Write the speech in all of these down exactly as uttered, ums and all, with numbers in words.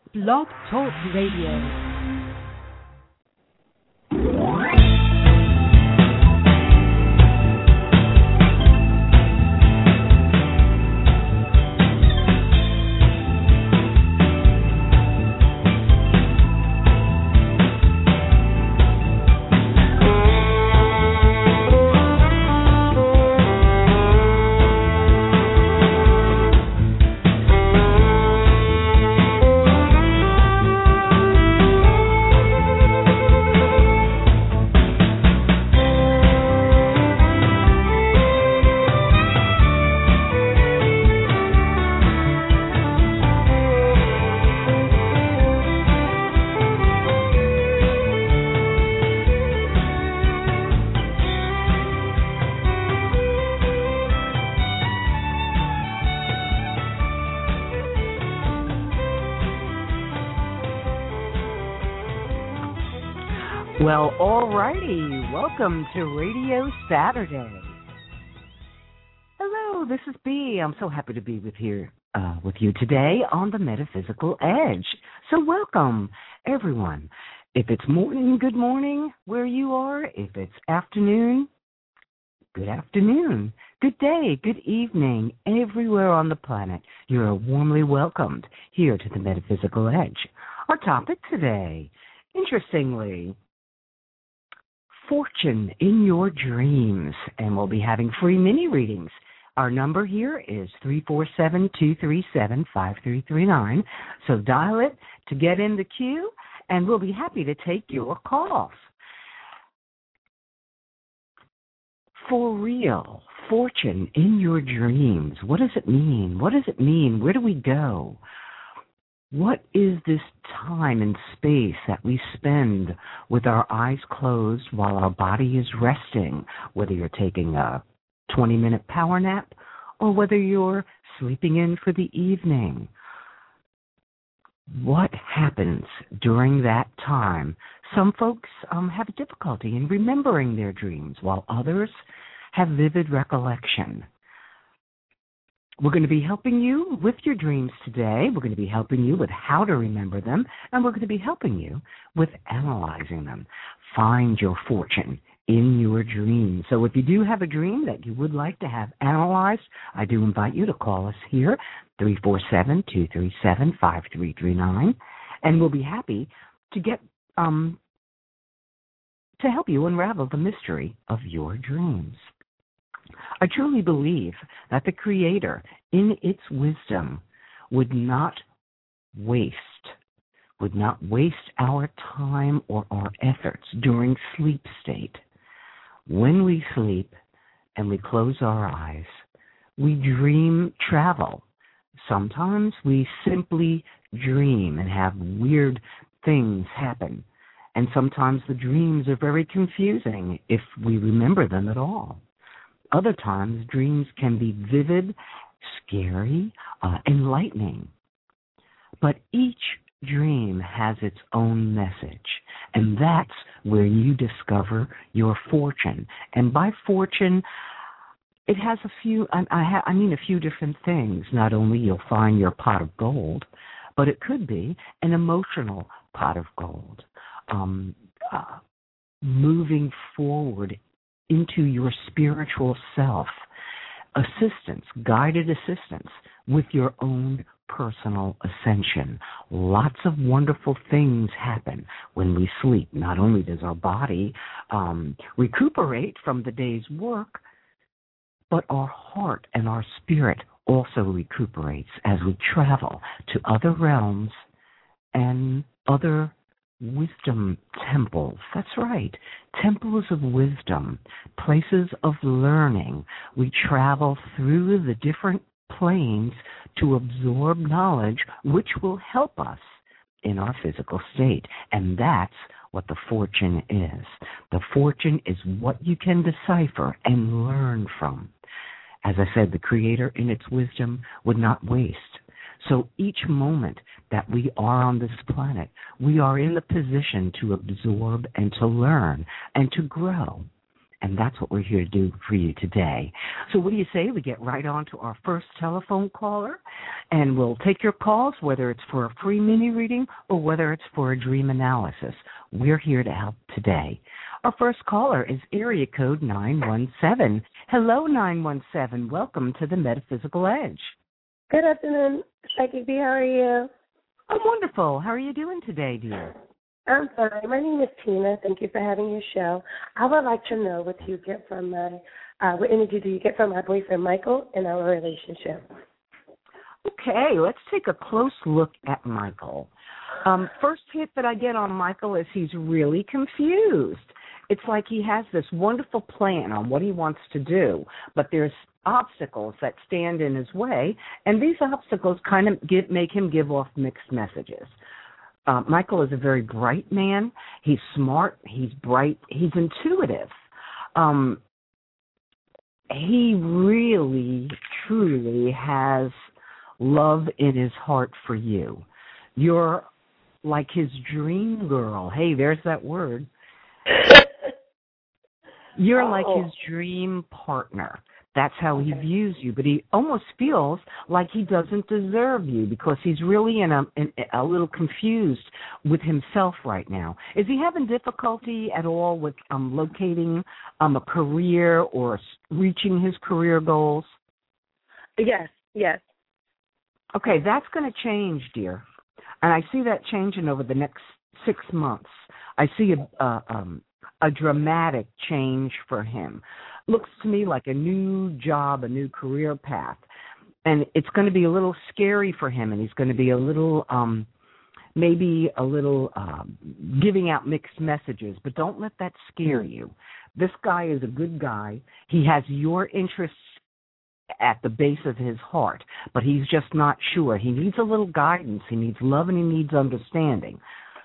Blog Talk Radio. Well, alrighty. Welcome to Radio Saturday. Hello, this is B. I'm so happy to be with here uh, with you today on the Metaphysical Edge. So welcome, everyone. If it's morning, good morning where you are. If it's afternoon, good afternoon. Good day, good evening, everywhere on the planet. You are warmly welcomed here to the Metaphysical Edge. Our topic today, interestingly, fortune in your dreams, and we'll be having free mini readings. Our number here is three four seven, two three seven, five three three nine, so dial it to get in the queue, and we'll be happy to take your calls. For real, fortune in your dreams. What does it mean? What does it mean? Where do we go? What is this time and space that we spend with our eyes closed while our body is resting, whether you're taking a twenty-minute power nap or whether you're sleeping in for the evening? What happens during that time? Some folks um, have difficulty in remembering their dreams, while others have vivid recollection. We're going to be helping you with your dreams today. We're going to be helping you with how to remember them, and we're going to be helping you with analyzing them. Find your fortune in your dreams. So if you do have a dream that you would like to have analyzed, I do invite you to call us here, three four seven, two three seven, five three three nine, and we'll be happy to get um, to help you unravel the mystery of your dreams. I truly believe that the Creator, in its wisdom, would not waste, would not waste our time or our efforts during sleep state. When we sleep and we close our eyes, we dream travel. Sometimes we simply dream and have weird things happen. And sometimes the dreams are very confusing if we remember them at all. Other times, dreams can be vivid, scary, uh, enlightening. But each dream has its own message, and that's where you discover your fortune. And by fortune, it has a few, I, I, ha, I mean a few different things. Not only you'll find your pot of gold, but it could be an emotional pot of gold. Um, uh, moving forward into your spiritual self, assistance, guided assistance with your own personal ascension. Lots of wonderful things happen when we sleep. Not only does our body um, recuperate from the day's work, but our heart and our spirit also recuperates as we travel to other realms and other wisdom temples. That's right. Temples of wisdom, places of learning. We travel through the different planes to absorb knowledge which will help us in our physical state. And that's what the fortune is. The fortune is what you can decipher and learn from. As I said, the Creator in its wisdom would not waste. So each moment that we are on this planet, we are in the position to absorb and to learn and to grow. And that's what we're here to do for you today. So what do you say we get right on to our first telephone caller, and we'll take your calls, whether it's for a free mini reading or whether it's for a dream analysis. We're here to help today. Our first caller is area code nine one seven. Hello, nine one seven. Welcome to the Metaphysical Edge. Good afternoon, Psychic B. How are you? I'm wonderful. How are you doing today, dear? I'm fine. My name is Tina. Thank you for having your show. I would like to know what you get from my, uh, what energy do you get from my boyfriend Michael in our relationship? Okay, let's take a close look at Michael. Um, first hit that I get on Michael is he's really confused. It's like he has this wonderful plan on what he wants to do, but there's obstacles that stand in his way, and these obstacles kind of get, make him give off mixed messages. Uh, Michael is a very bright man. He's smart. He's bright. He's intuitive. Um, he really, truly has love in his heart for you. You're like his dream girl. Hey, there's that word. You're oh. like his dream partner. That's how he views you, but he almost feels like he doesn't deserve you because he's really in a, in a little confused with himself right now. Is he having difficulty at all with um, locating um, a career or reaching his career goals? Yes, yes. Okay, that's going to change, dear. And I see that changing over the next six months. I see a, uh, um, a dramatic change for him. Looks to me like a new job, a new career path. And it's going to be a little scary for him, and he's going to be a little, um, maybe a little um, giving out mixed messages, but don't let that scare you. This guy is a good guy. He has your interests at the base of his heart, but he's just not sure. He needs a little guidance. He needs love, and he needs understanding.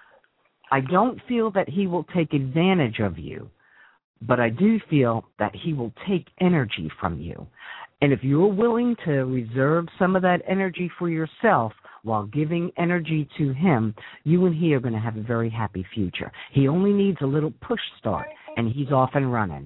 I don't feel that he will take advantage of you, but I do feel that he will take energy from you. And if you're willing to reserve some of that energy for yourself while giving energy to him, you and he are going to have a very happy future. He only needs a little push start, and he's off and running.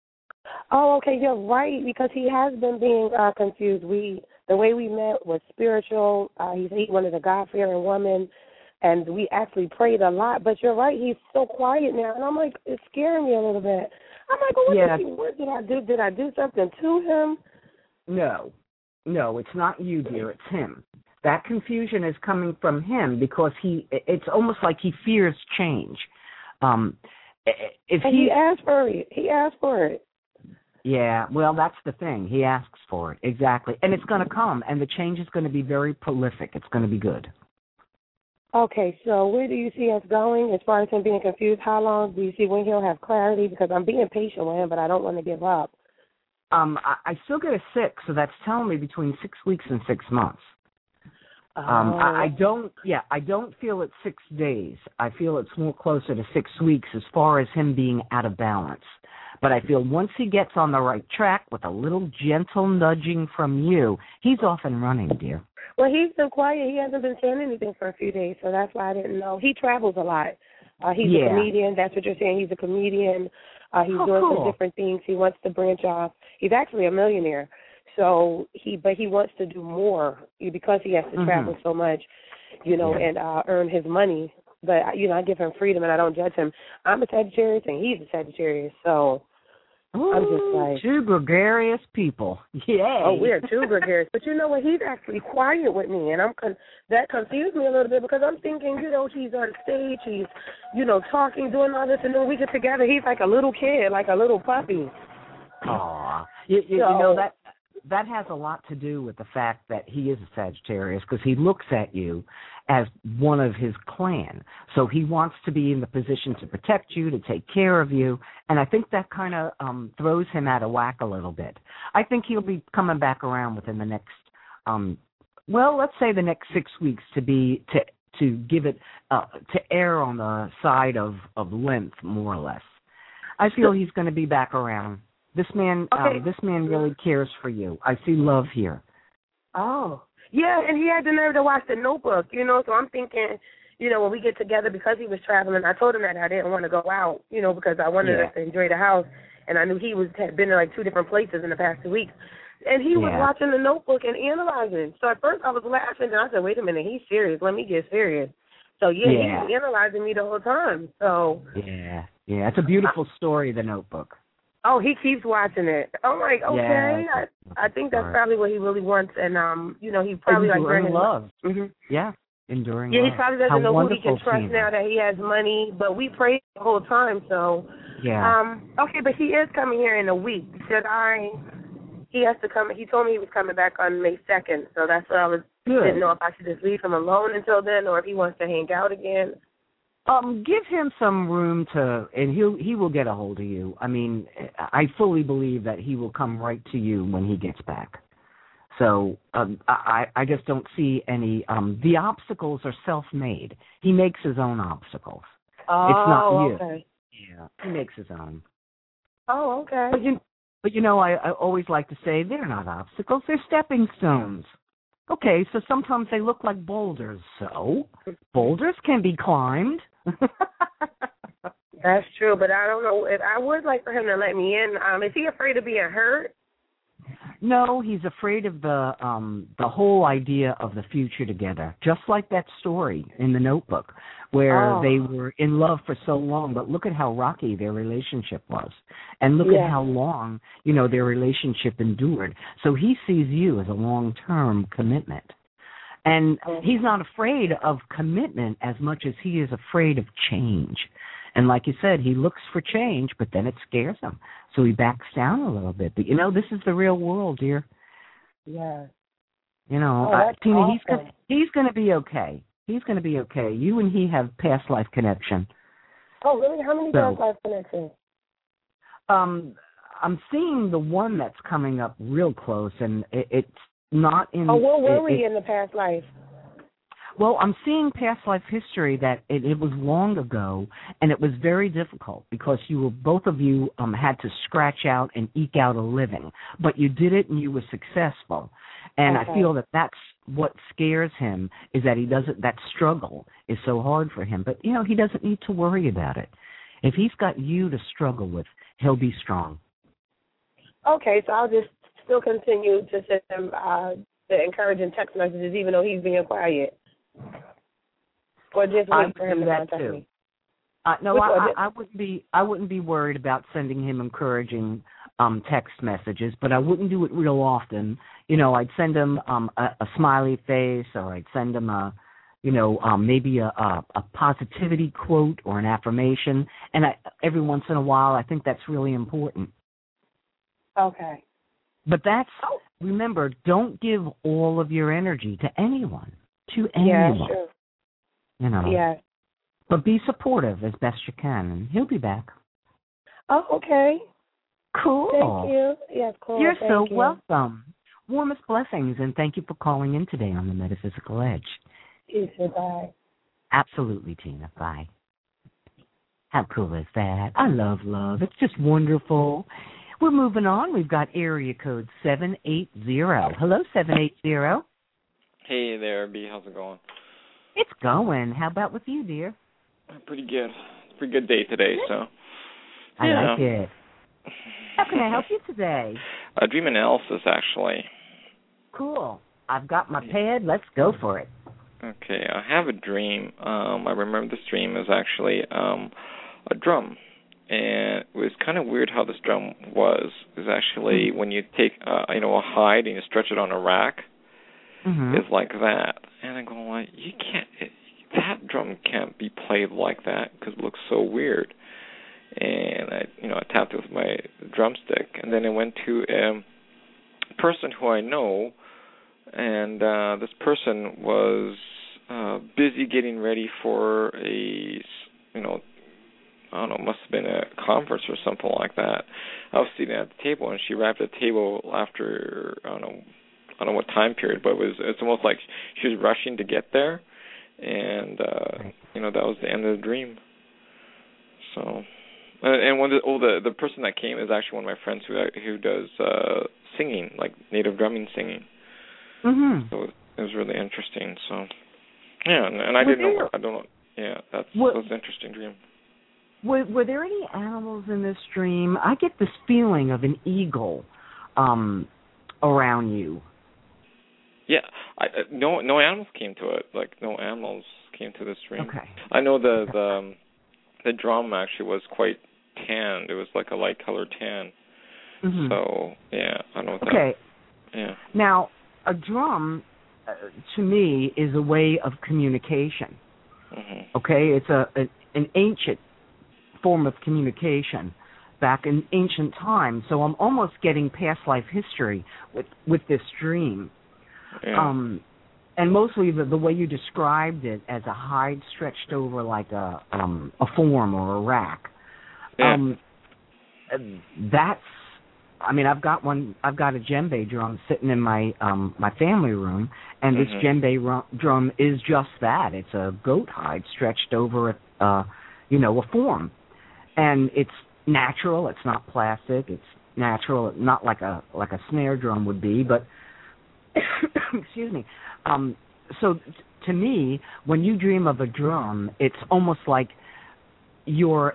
Oh, okay, you're right, because he has been being uh, confused. We, the way we met was spiritual. Uh, he's he wanted a God-fearing woman, and we actually prayed a lot. But you're right, he's so quiet now, and I'm like, it's scaring me a little bit. I'm like, well, what, yeah. did, he, what did I do? Did I do something to him? No, no, it's not you, dear. It's him. That confusion is coming from him because he. It's almost like he fears change. Um, if and he, he asked for it, he asked for it. Yeah, well, that's the thing. He asks for it, exactly. And it's going to come, and the change is going to be very prolific. It's going to be good. Okay, so where do you see us going as far as him being confused? How long do you see when he'll have clarity? Because I'm being patient with him, but I don't want to give up. Um, I, I still get a six, so that's telling me between six weeks and six months. Oh. Um, I, I don't, yeah, I don't feel it's six days. I feel it's more closer to six weeks as far as him being out of balance. But I feel once he gets on the right track with a little gentle nudging from you, he's off and running, dear. Well, he's been quiet. He hasn't been saying anything for a few days, so that's why I didn't know. He travels a lot. Uh, he's yeah. a comedian. That's what you're saying. He's a comedian. Uh, he's oh, doing cool. some different things. He wants to branch off. He's actually a millionaire. So he, but he wants to do more because he has to mm-hmm. travel so much, you know, yeah. and uh, earn his money. But, you know, I give him freedom and I don't judge him. I'm a Sagittarius and he's a Sagittarius, so Ooh, I'm just like... two gregarious people. Yeah. Oh, we're two gregarious. But you know what? He's actually quiet with me, and I'm con- that confused me a little bit because I'm thinking, you know, he's on stage, he's, you know, talking, doing all this, and then we get together, he's like a little kid, like a little puppy. Aw. You, you, so, you know, that that has a lot to do with the fact that he is a Sagittarius because he looks at you as one of his clan. So he wants to be in the position to protect you, to take care of you, and I think that kind of um, throws him out of whack a little bit. I think he'll be coming back around within the next, um, well, let's say the next six weeks to be to to give it uh, to err on the side of, of length, more or less. I feel he's going to be back around. This man, okay. um, this man really cares for you. I see love here. Oh, yeah, and he had the nerve to watch The Notebook, you know. So I'm thinking, you know, when we get together, because he was traveling, I told him that I didn't want to go out, you know, because I wanted Yeah. us to enjoy the house, and I knew he was had been to like two different places in the past two weeks. And he was Yeah. watching The Notebook and analyzing. So at first I was laughing, and I said, wait a minute, he's serious. Let me get serious. So, yeah, Yeah. he was analyzing me the whole time. So Yeah. Yeah. It's a beautiful story, The Notebook. Oh, he keeps watching it. I'm like, okay, Yeah, I, I think that's probably what he really wants, and um, you know, he probably like enduring during love. Mm-hmm. Yeah, enduring Yeah, love. he probably doesn't How know who he can wonderful, trust Tina. now that he has money. But we prayed the whole time, so Yeah. um, okay. But he is coming here in a week. Should I? He has to come. He told me he was coming back on May second, so that's what I was. Good. Didn't know if I should just leave him alone until then, or if he wants to hang out again. Um, give him some room to, and he'll he will get a hold of you. I mean, I fully believe that he will come right to you when he gets back. So um, I I just don't see any. Um, the obstacles are self-made. He makes his own obstacles. Oh, it's not you. Okay. Yeah, he makes his own. Oh, okay. But you, but you know, I, I always like to say they're not obstacles; they're stepping stones. Okay, so sometimes they look like boulders. So boulders can be climbed. That's true, but I don't know if I would like for him to let me in. Um, is he afraid of being hurt? No, he's afraid of the um the whole idea of the future together. Just like that story in The Notebook, where Oh. they were in love for so long, but look at how rocky their relationship was, and look Yeah. at how long you know their relationship endured. So he sees you as a long-term commitment. And he's not afraid of commitment as much as he is afraid of change. And like you said, he looks for change, but then it scares him. So he backs down a little bit. But, you know, this is the real world, dear. Yeah. You know, Oh, uh, that's Tina, awesome. he's gonna, he's going to be okay. He's going to be okay. You and he have past life connection. Oh, really? How many So, past life connections? Um, I'm seeing the one that's coming up real close, and it, it's not in... Oh, where were it, we it, in the past life? Well, I'm seeing past life history that it, it was long ago, and it was very difficult because you were both of you um, had to scratch out and eke out a living, but you did it and you were successful. And Okay. I feel that that's what scares him is that he doesn't. That struggle is so hard for him, but you know he doesn't need to worry about it. If he's got you to struggle with, he'll be strong. Okay, so I'll just still continue to send him uh, the encouraging text messages, even though he's being quiet. Or just I wait would for him do to that contact too. me. Uh, no, Which I, one? I, I wouldn't be. I wouldn't be worried about sending him encouraging um, text messages, but I wouldn't do it real often. You know, I'd send him um, a, a smiley face, or I'd send him a, you know, um, maybe a, a, a positivity quote or an affirmation. And I, every once in a while, I think that's really important. Okay. But that's remember, don't give all of your energy to anyone. To Yeah, anyone. sure. You know. Yeah. But be supportive as best you can, and he'll be back. Oh, okay. Cool. Thank you. Yes, cool. You're Thank so you. welcome. Warmest blessings, and thank you for calling in today on the Metaphysical Edge. You too. Bye. Absolutely, Tina. Bye. How cool is that? I love love. It's just wonderful. We're moving on. We've got area code seven eight zero. Hello, seven eight zero. Hey there, B. How's it going? It's going. How about with you, dear? Pretty good. It's a pretty good day today, so. I yeah. like it. How can I help you today? Uh, dream analysis, actually. Cool. I've got my pad. Let's go for it. Okay, I have a dream. Um, I remember this dream is actually um, a drum. And it was kind of weird how this drum was. It was actually when you take, uh, you know, a hide and you stretch it on a rack, mm-hmm. it's like that. And I'm going like, you can't, it, that drum can't be played like that because it looks so weird. And I, you know, I tapped it with my drumstick, and then I went to a person who I know, and uh, this person was uh, busy getting ready for a, you know, I don't know, must have been a conference or something like that. I was sitting at the table, and she wrapped the table after, I don't know, I don't know what time period, but it was, it's almost like she was rushing to get there, and, uh, you know, that was the end of the dream. So... Uh, and one of the, oh, the the person that came is actually one of my friends who who does uh, singing, like native drumming singing. Mm-hmm. So it was really interesting. So. Yeah, and, and I were didn't know. there, What, I don't know. Yeah, that's were, that's an interesting dream. Were, were there any animals in this dream? I get this feeling of an eagle um, around you. Yeah, I, uh, no no animals came to it. Like no animals came to this dream. Okay. I know the the um, the drum actually was quite tanned. It was like a light colored tan. Mm-hmm. So yeah, I know what that. Okay. Yeah. Now, a drum, uh, to me, is a way of communication. Mm-hmm. Okay, it's a, a an ancient form of communication back in ancient times. So I'm almost getting past life history with with this dream. Yeah. Um, and mostly the, the way you described it as a hide stretched over like a um, a form or a rack. Yeah. Um, that's. I mean, I've got one. I've got a djembe drum sitting in my um, my family room, and this mm-hmm. djembe ru- drum is just that. It's a goat hide stretched over, a, uh, you know, a form, and it's natural. It's not plastic. It's natural. Not like a like a snare drum would be, but excuse me. Um, so t- to me, when you dream of a drum, it's almost like you're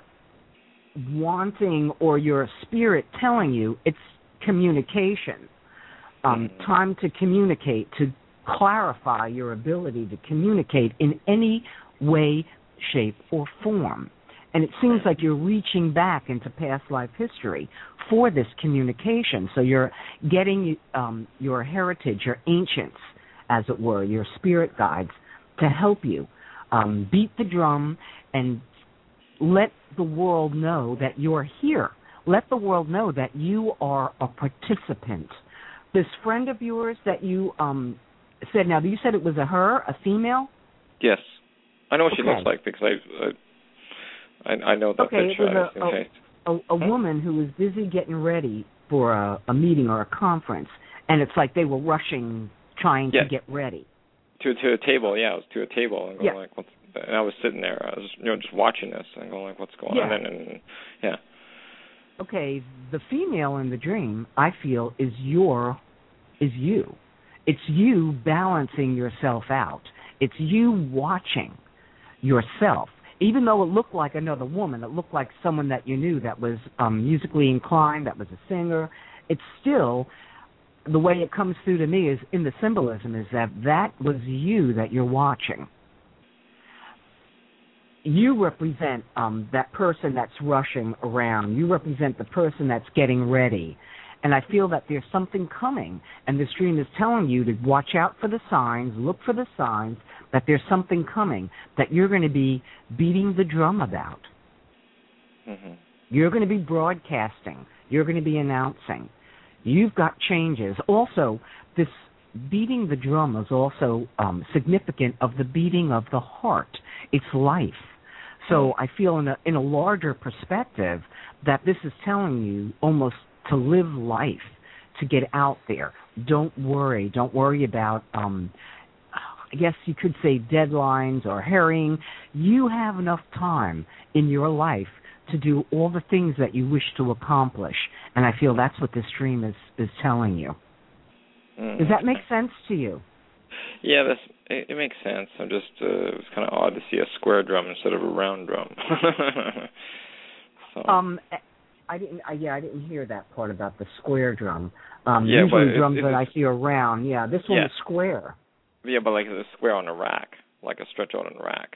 wanting or your spirit telling you it's communication. Um, mm-hmm. Time to communicate, to clarify your ability to communicate in any way, shape, or form. And it seems like you're reaching back into past life history for this communication. So you're getting um, your heritage, your ancients, as it were, your spirit guides, to help you um, beat the drum and let the world know that you're here. Let the world know that you are a participant. This friend of yours that you um, said, now you said it was a her, a female? Yes. I know what okay. she looks like because I... I I, I know that okay, picture. it was a, a, a, a huh? woman who was busy getting ready for a, a meeting or a conference, and it's like they were rushing, trying yeah. to get ready. To to a table, yeah, I was to a table and going yeah. like, what's? And I was sitting there, I was you know just watching this and going like, what's going yeah. on? And then, and, yeah. Okay, the female in the dream, I feel, is your, is you. It's you balancing yourself out. It's you watching yourself. Even though it looked like another woman, it looked like someone that you knew that was um, musically inclined, that was a singer, it's still, the way it comes through to me is, in the symbolism, is that that was you that you're watching. You represent um, that person that's rushing around. You represent the person that's getting ready. And I feel that there's something coming, and this dream is telling you to watch out for the signs, look for the signs, that there's something coming that you're going to be beating the drum about. Mm-hmm. You're going to be broadcasting. You're going to be announcing. You've got changes. Also, this beating the drum is also um, significant of the beating of the heart. It's life. So I feel in a, in a larger perspective that this is telling you almost to live life, to get out there. Don't worry. Don't worry about, um, I guess you could say, deadlines or hurrying. You have enough time in your life to do all the things that you wish to accomplish. And I feel that's what this dream is, is telling you. Mm. Does that make sense to you? Yeah, that's, it, it makes sense. I'm just, uh, it was kind of odd to see a square drum instead of a round drum. so. Um. I didn't. I, yeah, I didn't hear that part about the square drum. Um, yeah, usually but drums it, that I see are round. Yeah, this one yeah. is square. Yeah, but like a square on a rack, like a stretch out on a rack.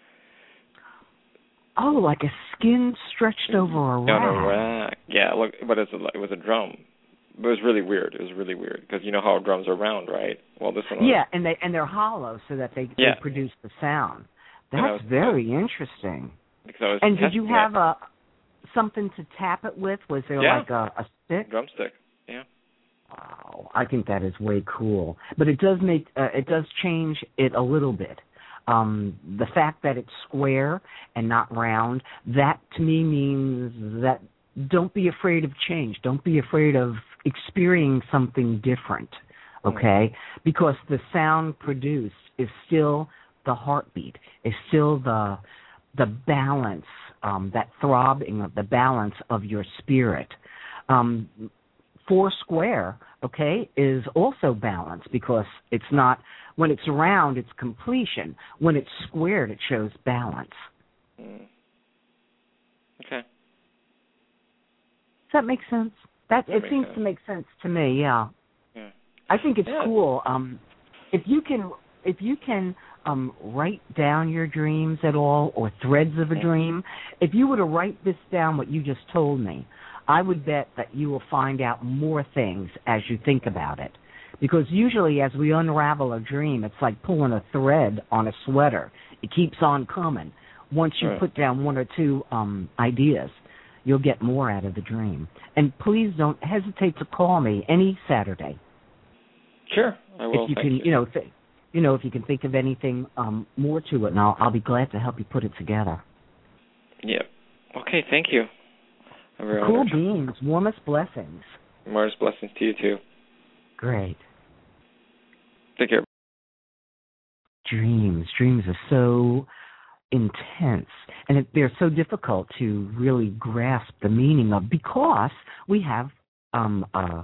Oh, like a skin stretched over a rack. On a rack. Yeah, look, but it's a, it was a drum. It was really weird. It was really weird because you know how drums are round, right? Well, this one was. Yeah, and they and they're hollow so that they, yeah. they produce the sound. That's was, very interesting. Because I was and did you have it. a something to tap it with? Was there yeah. like a, a stick? Drumstick. Yeah. Wow, I think that is way cool. But it does make uh, it does change it a little bit. Um, the fact that it's square and not round, that to me means that don't be afraid of change. Don't be afraid of experiencing something different, okay? Mm-hmm. Because the sound produced is still the heartbeat, is still the the balance, um, that throbbing of the balance of your spirit. Um, four square, okay, is also balance because it's not, when it's round, it's completion. When it's squared, it shows balance. Mm. Okay. Does that make sense? That, that it seems sense. to make sense to me, yeah. Yeah. I think it's yeah. cool. Um, if you can, if you can um, write down your dreams at all, or threads of a mm-hmm. dream, if you were to write this down, what you just told me, I would bet that you will find out more things as you think about it. Because usually as we unravel a dream, it's like pulling a thread on a sweater. It keeps on coming. Once you right. put down one or two um, ideas, you'll get more out of the dream. And please don't hesitate to call me any Saturday. Sure, I will. If you Thank can, you. you know, th- you know, if you can think of anything um, more to it, and I'll, I'll be glad to help you put it together. Yep. Okay, thank you. I'm very Cool honored. beans, warmest blessings. Warmest blessings to you too. Great. Take care. Dreams, dreams are so intense, and it, they're so difficult to really grasp the meaning of because we have um, a,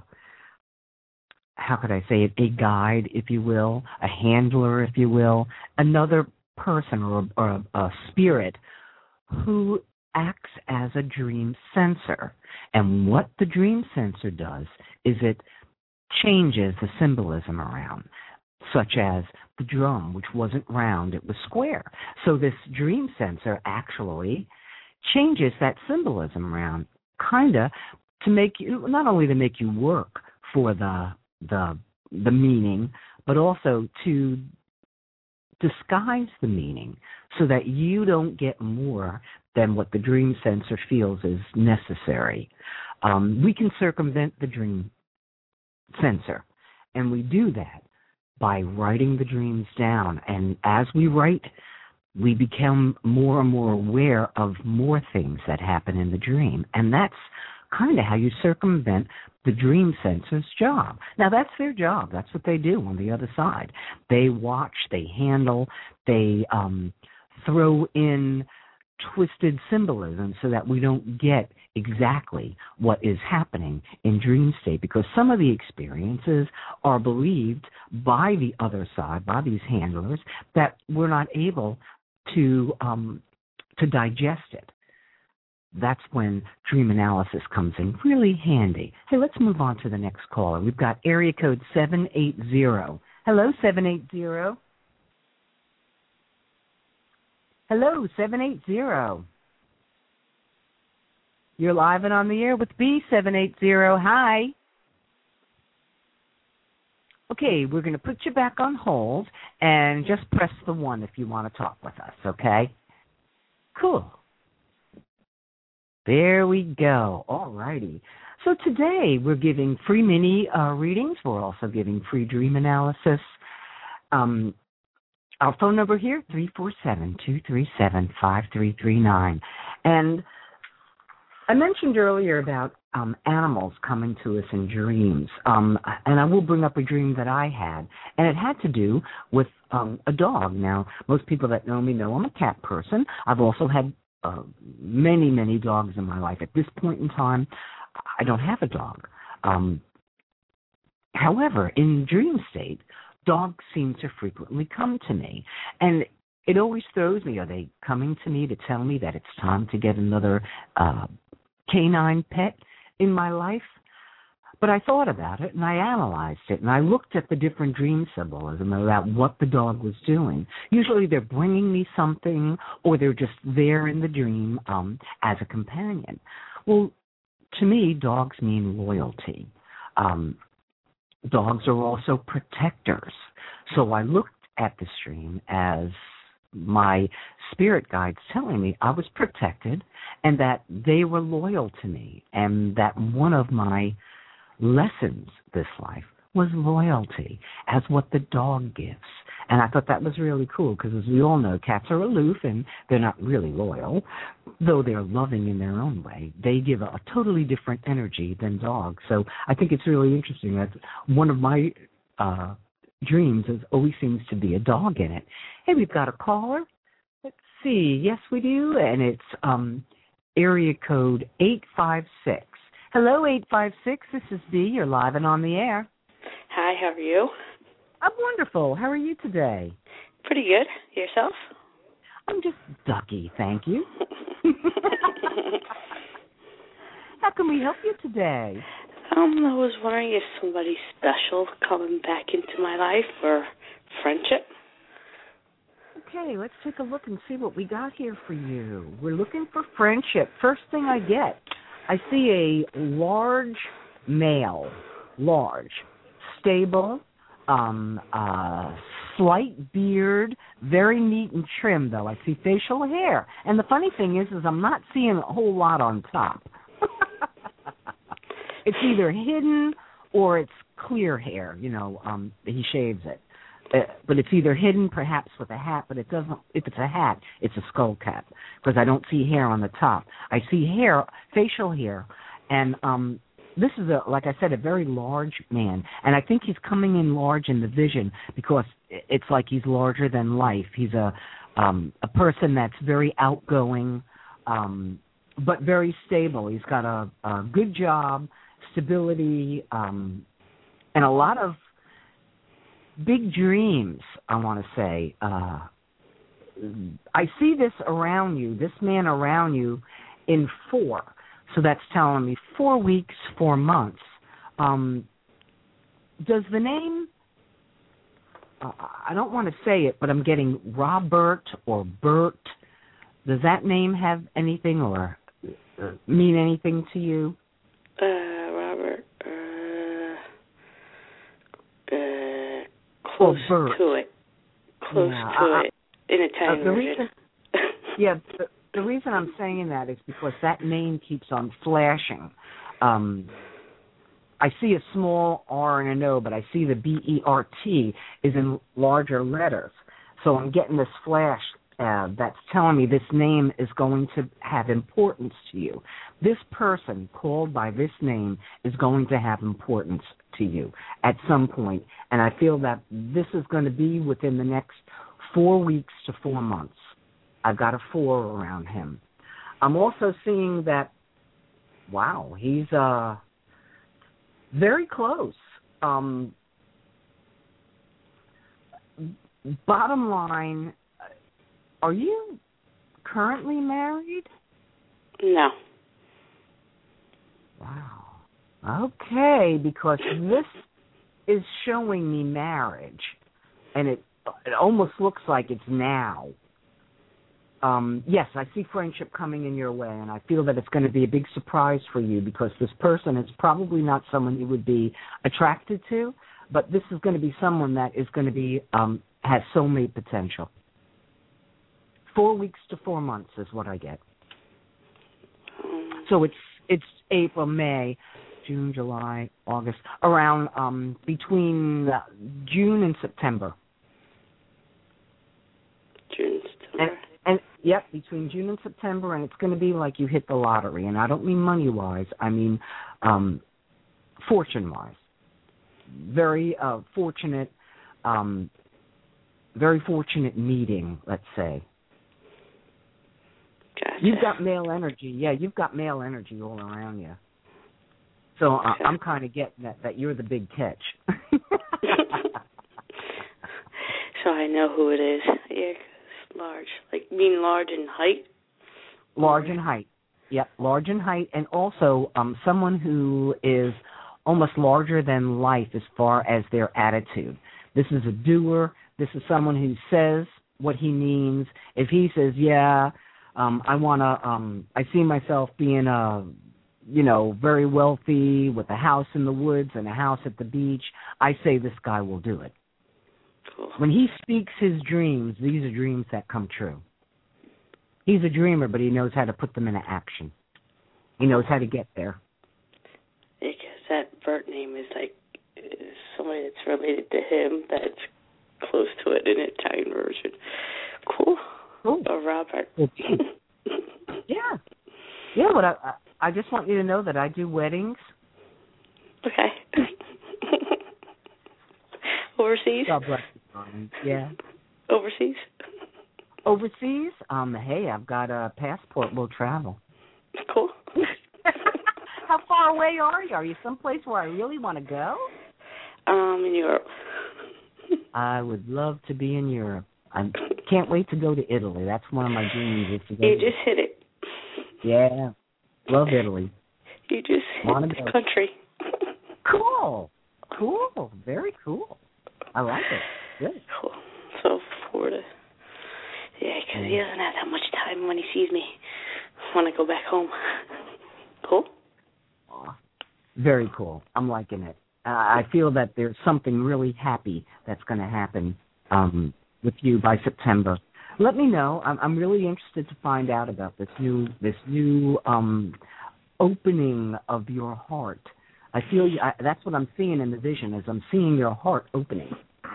how could I say it, a guide, if you will, a handler, if you will, another person or, or a, a spirit who acts as a dream sensor. And what the dream sensor does is it changes the symbolism around, such as the drum, which wasn't round, it was square. So this dream sensor actually changes that symbolism around, kind of to make you, not only to make you work for the the the meaning, but also to disguise the meaning so that you don't get more than what the dream sensor feels is necessary. Um, we can circumvent the dream sensor, and we do that by writing the dreams down. And as we write, we become more and more aware of more things that happen in the dream. And that's kind of how you circumvent the dream sensor's job. Now, that's their job. That's what they do on the other side. They watch, they handle, they um, throw in twisted symbolism so that we don't get exactly what is happening in dream state, because some of the experiences are believed by the other side, by these handlers, that we're not able to um, to digest it. That's when dream analysis comes in really handy. Hey, let's move on to the next caller. We've got area code seven eight zero. Hello, seven eight zero. Hello, seven eight zero. You're live and on the air with B seven eight zero. Hi. Okay, we're going to put you back on hold and just press the one if you want to talk with us, okay? Cool. There we go. All righty. So today we're giving free mini uh, readings. We're also giving free dream analysis. Um, our phone number here, three four seven, two three seven, five three three nine. And I mentioned earlier about um, animals coming to us in dreams. Um, and I will bring up a dream that I had. And it had to do with um, a dog. Now, most people that know me know I'm a cat person. I've also had Uh, many, many dogs in my life. At this point in time, I don't have a dog. Um, however, in dream state, dogs seem to frequently come to me. And it always throws me. Are they coming to me to tell me that it's time to get another uh, canine pet in my life? But I thought about it, and I analyzed it, and I looked at the different dream symbolism about what the dog was doing. Usually they're bringing me something, or they're just there in the dream um, as a companion. Well, to me, dogs mean loyalty. Um, dogs are also protectors. So I looked at this dream as my spirit guides telling me I was protected and that they were loyal to me, and that one of my lessons this life was loyalty, as what the dog gives. And I thought that was really cool, because as we all know, cats are aloof and they're not really loyal, though they're loving in their own way. They give a, a totally different energy than dogs. So I think it's really interesting that one of my uh, dreams is, always seems to be a dog in it. Hey, we've got a caller. Let's see. Yes, we do. And it's um, area code eight five six. Hello, eight five six. This is Dee. You're live and on the air. Hi, how are you? I'm wonderful. How are you today? Pretty good. Yourself? I'm just ducky, thank you. How can we help you today? Um, I was wondering if somebody special coming back into my life for friendship. Okay, let's take a look and see what we got here for you. We're looking for friendship. First thing I get, I see a large male, large, stable, um, uh, slight beard, very neat and trim, though. I see facial hair. And the funny thing is, is I'm not seeing a whole lot on top. It's either hidden or it's clear hair, you know, um, he shaves it. Uh, but it's either hidden, perhaps with a hat, but it doesn't. If it's a hat, it's a skull cap because I don't see hair on the top. I see hair, facial hair, and um, this is a, like I said, a very large man, and I think he's coming in large in the vision because it's like he's larger than life. He's a um, a person that's very outgoing, um, but very stable. He's got a, a good job, stability, um, and a lot of big dreams, I want to say. Uh, I see this around you, this man around you in four. So that's telling me four weeks, four months. Um, does the name, uh, I don't want to say it, but I'm getting Robert or Bert. Does that name have anything or uh, mean anything to you? Uh, Robert, uh, uh, close to it. Close yeah, to uh, it in Italian uh, the version. Reason, yeah, the, the reason I'm saying that is because that name keeps on flashing. Um, I see a small R and an O, but I see the B E R T is in larger letters. So I'm getting this flash uh, that's telling me this name is going to have importance to you. This person called by this name is going to have importance to you at some point, and I feel that this is going to be within the next four weeks to four months. I've got a four around him. I'm also seeing that, wow, he's uh, very close. Um, bottom line, are you currently married? No. Wow. Okay, because this is showing me marriage, and it it almost looks like it's now. Um, yes, I see friendship coming in your way, and I feel that it's going to be a big surprise for you because this person is probably not someone you would be attracted to, but this is going to be someone that is going to be um, has soulmate potential. Four weeks to four months is what I get. So it's it's April, May, June, July, August, around um, between uh, June and September. June, September. And, and yep, between June and September, and it's going to be like you hit the lottery. And I don't mean money-wise. I mean um, fortune-wise. Very uh, fortunate, um, very fortunate meeting, let's say. Gotcha. You've got male energy. Yeah, you've got male energy all around you. So uh, okay. I'm kind of getting that, that you're the big catch. So I know who it is. Yeah, large. Like, mean large in height? Large in height. Yep, large in height. And also um, someone who is almost larger than life as far as their attitude. This is a doer. This is someone who says what he means. If he says, yeah, Um, I want to, um, I see myself being, a, you know, very wealthy with a house in the woods and a house at the beach. I say this guy will do it. Cool. When he speaks his dreams, these are dreams that come true. He's a dreamer, but he knows how to put them into action. He knows how to get there. Because that Bert name is like is somebody that's related to him that's close to it in Italian version. Cool. Cool. Or Robert. Yeah. Yeah, but I, I just want you to know that I do weddings. Okay. Overseas? God bless you, darling. Yeah. Overseas? Overseas? Um, hey, I've got a passport. We'll travel. Cool. How how far away are you? Are you someplace where I really want to go? Um, in Europe. I would love to be in Europe. I can't wait to go to Italy. That's one of my dreams. Is to go You to just hit it. Yeah, love Italy. You just Wanna hit the go. country. Cool, cool, very cool. I like it. Good. Cool. So forward to, yeah, because he doesn't have that much time when he sees me when I go back home. Cool? Aw, very cool. I'm liking it. Uh, I feel that there's something really happy that's going to happen um, with you by September. Let me know. I'm, I'm really interested to find out about this new this new um, opening of your heart. I feel I, that's what I'm seeing in the vision. Is I'm seeing your heart opening.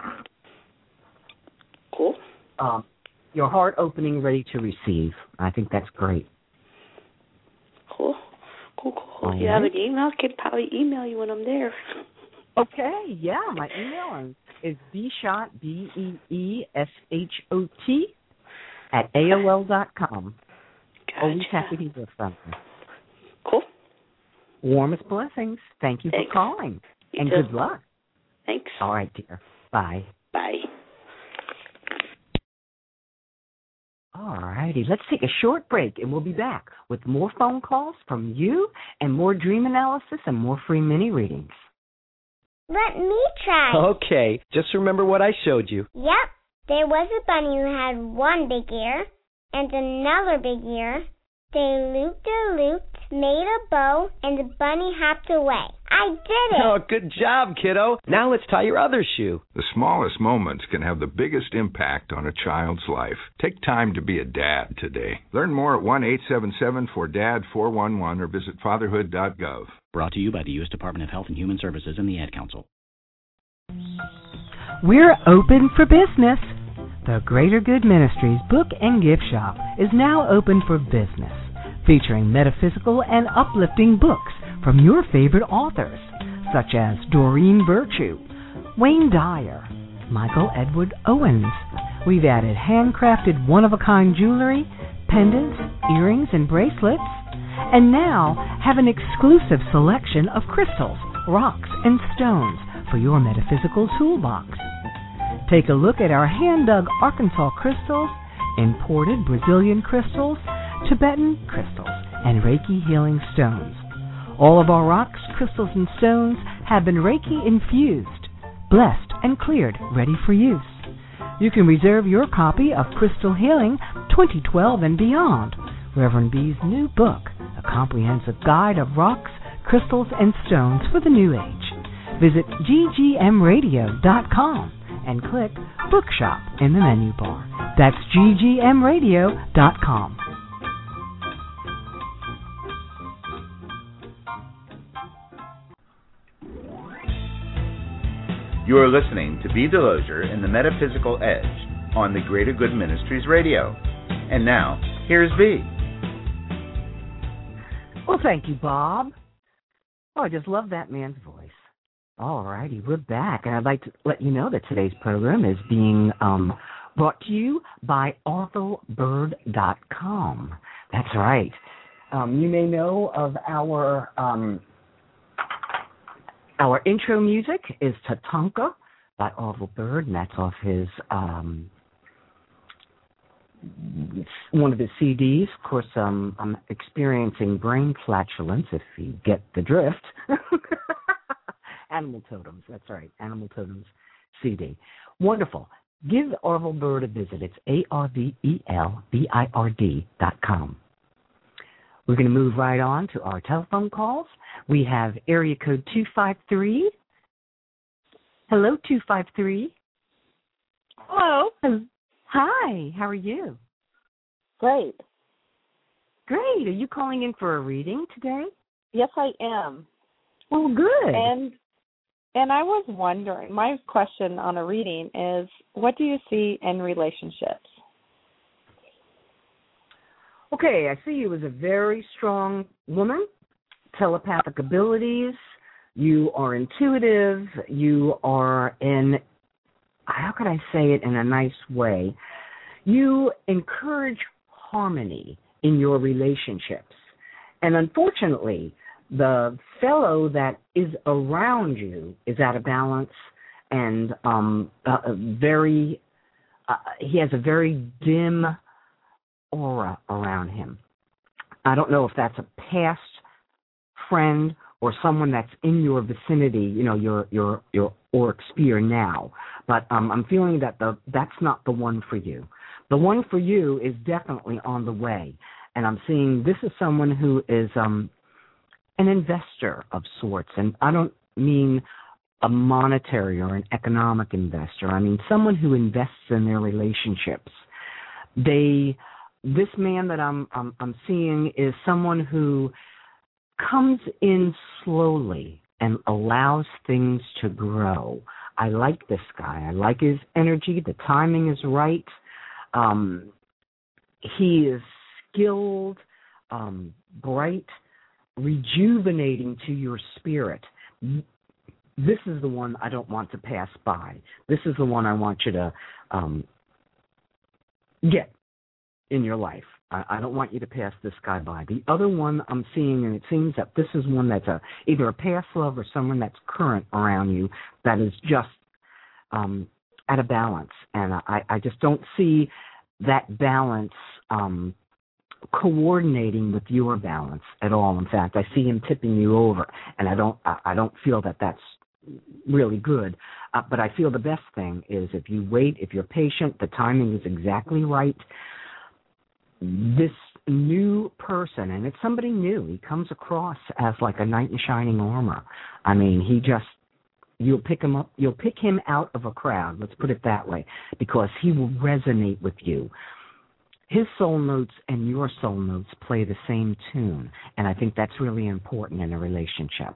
Cool. Um, your heart opening, ready to receive. I think that's great. Cool. Cool, cool. All If you right. have an email, I can probably email you when I'm there. Okay, yeah, my email is bshot, B E E S H O T, at A O L dot com. Gotcha. Always happy to hear from you. Cool. Warmest blessings. Thank you Thanks. for calling. You and too. good luck. Thanks. All right, dear. Bye. Bye. All righty, let's take a short break, and we'll be back with more phone calls from you and more dream analysis and more free mini readings. Let me try. Okay, just remember what I showed you. Yep. There was a bunny who had one big ear and another big ear. They looped a loop, made a bow, and the bunny hopped away. I did it! Oh, good job, kiddo. Now let's tie your other shoe. The smallest moments can have the biggest impact on a child's life. Take time to be a dad today. Learn more at one eight seven seven four D A D four one one or visit fatherhood dot gov. Brought to you by the U S Department of Health and Human Services and the Ad Council. We're open for business. The Greater Good Ministries Book and Gift Shop is now open for business, featuring metaphysical and uplifting books from your favorite authors, such as Doreen Virtue, Wayne Dyer, Michael Edward Owens. We've added handcrafted one-of-a-kind jewelry, pendants, earrings, and bracelets, and now have an exclusive selection of crystals, rocks, and stones for your metaphysical toolbox. Take a look at our hand-dug Arkansas crystals, imported Brazilian crystals, Tibetan crystals, and Reiki healing stones. All of our rocks, crystals, and stones have been Reiki infused, blessed, and cleared, ready for use. You can reserve your copy of Crystal Healing twenty twelve and Beyond, Reverend B's new book, a comprehensive guide of rocks, crystals, and stones for the new age. Visit G G M radio dot com and click Bookshop in the menu bar. That's G G M radio dot com. You are listening to B. Delosier and the Metaphysical Edge on the Greater Good Ministries Radio. And now, here's B. Well, thank you, Bob. Oh, I just love that man's voice. All righty, we're back, and I'd like to let you know that today's program is being um, brought to you by orville bird dot com. That's right. Um, you may know of our um, our intro music is Tatanka by Orville Bird, and that's off his um, one of his C Ds. Of course, um, I'm experiencing brain flatulence, if you get the drift. Animal Totems, that's right, Animal Totems C D. Wonderful. Give Orville Bird a visit. It's A R V E L B I R D dot com. We're going to move right on to our telephone calls. We have area code two five three. Hello, two five three. Hello. Hi, how are you? Great. Great. Are you calling in for a reading today? Yes, I am. Well, good. And and I was wondering, my question on a reading is, what do you see in relationships? Okay, I see you as a very strong woman, telepathic abilities, you are intuitive, you are in, how can I say it in a nice way? You encourage harmony in your relationships. And unfortunately, the fellow that is around you is out of balance and um, uh, very, uh, he has a very dim aura around him. I don't know if that's a past friend or someone that's in your vicinity, you know, your your your auric sphere now. But um, I'm feeling that the that's not the one for you. The one for you is definitely on the way. And I'm seeing this is someone who is um, an investor of sorts. And I don't mean a monetary or an economic investor. I mean someone who invests in their relationships. They, this man that I'm I'm, I'm seeing is someone who comes in slowly and allows things to grow. I like this guy. I like his energy. The timing is right. Um, he is skilled, um, bright, rejuvenating to your spirit. This is the one I don't want to pass by. This is the one I want you to um, get in your life. I, I don't want you to pass this guy by. The other one I'm seeing, and it seems that this is one that's a, either a past love or someone that's current around you that is just um, out of balance. And I, I just don't see that balance um, coordinating with your balance at all. In fact, I see him tipping you over, and I don't I, I don't feel that that's really good. Uh, but I feel the best thing is if you wait, if you're patient, the timing is exactly right. This new person, and it's somebody new, he comes across as like a knight in shining armor. I mean, he just, you'll pick him up, you'll pick him out of a crowd, let's put it that way, because he will resonate with you. His soul notes and your soul notes play the same tune, and I think that's really important in a relationship.